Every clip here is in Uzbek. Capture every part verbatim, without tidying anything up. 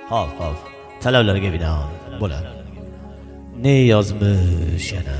Hop, hop. Talablarga binoan bo'ladi. Ne yozmish yana?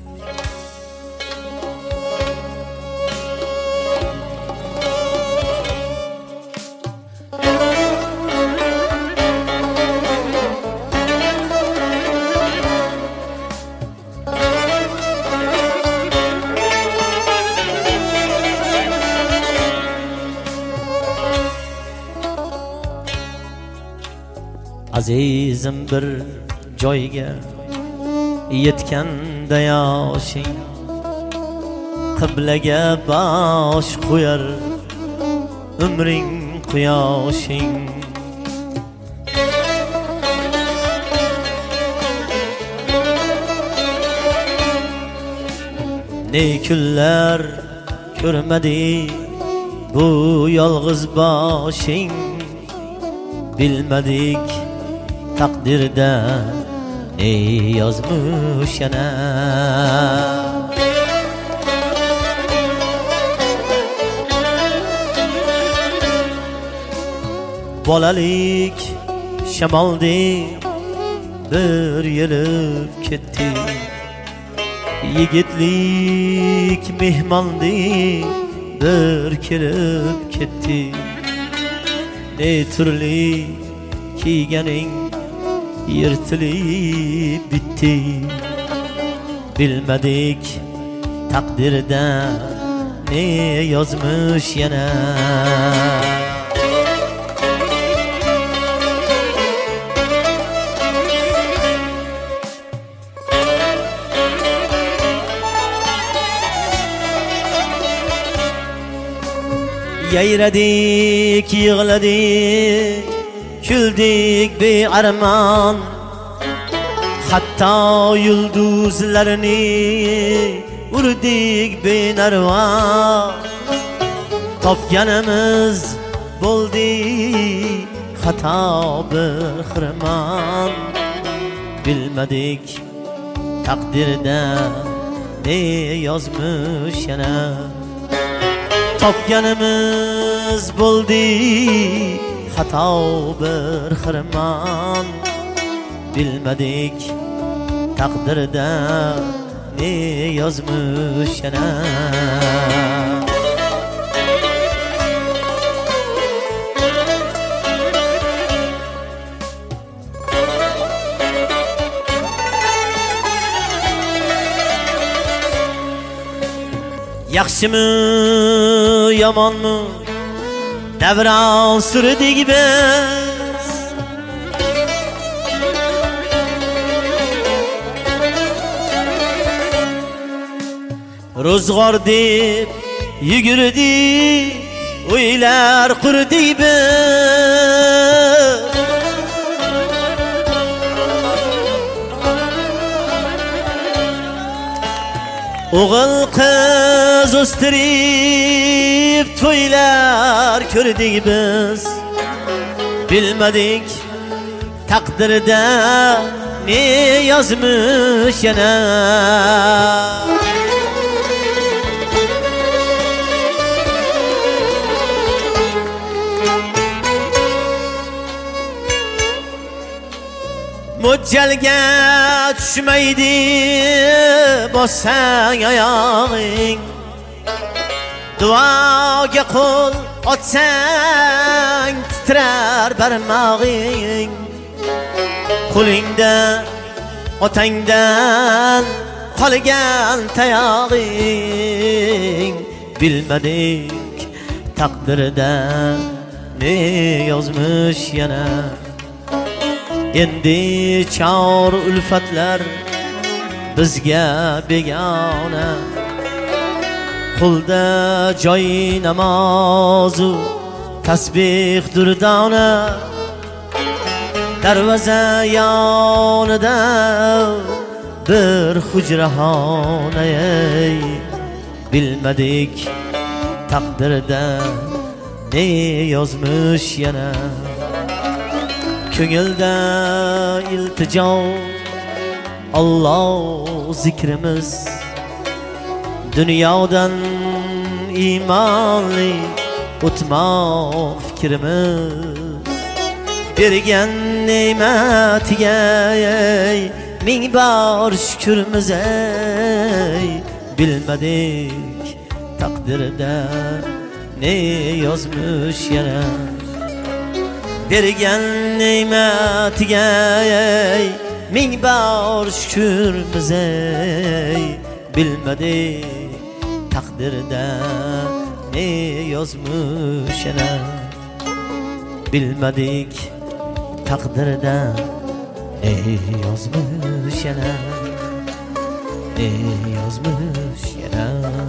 Azizim bir joyga yetganda yoshing qiblaga bosh qo'yar umring quyoshing. Ne kunlar ko'rmadi bu yolg'iz boshing, bilmadik taqdirda ne yozmuş yana. Bolalik shamoldek bir yelib ketdi, yigitlik mehmondek bir kelib ketdi. Ne turli kiyganing yırtılıp bitti, bilmedik takdirde ne yazmış yana. Yayradik, yığladik, küldük bir arman, hatta yıldızlarını urdik bir narvan. Topganimiz bo'ldi xato bir xirmon, bilmadik taqdirda ne yozmuş yana. Topganimiz bo'ldi xato bir xirmon, bilmadik taqdirda ne yozmuş yana. Yaxshimi yomonmi davron surdik biz, ro'zg'or deb yugurdik, o'ylar qurdik biz. O'g'il qiz o'stirib to'ylar ko'rdik biz, bilmadik taqdirda ne yozmuş yana. Mo'ljalga tushmaydi bossang oyog'ing, duoga qo'l otsang titrar barmog'ing. Qo'lingda otangdan qolgan tayog'ing, bilmadik taqdirda ne yozmuş yana. Endi chor ulfatlar bizga begona, qo'lda joy namozu tasbih durdona. Darvoza yonida bir hujrahona, bilmadik taqdirda ne yozmuş yana. Ko'ngilda iltijo Alloh zikrimiz, dunyodan iymonli o'tmoq fikrimiz, bergen ne'matiga ming bor şükrimiz ey. Bilmedik takdirde ne yazmış yana. Bergen ne'matiga ming bor şükrimiz ey. Bilmedik takdirde ne yazmış yana. Bilmedik takdirde ne yazmış yana. Ne yazmış yana.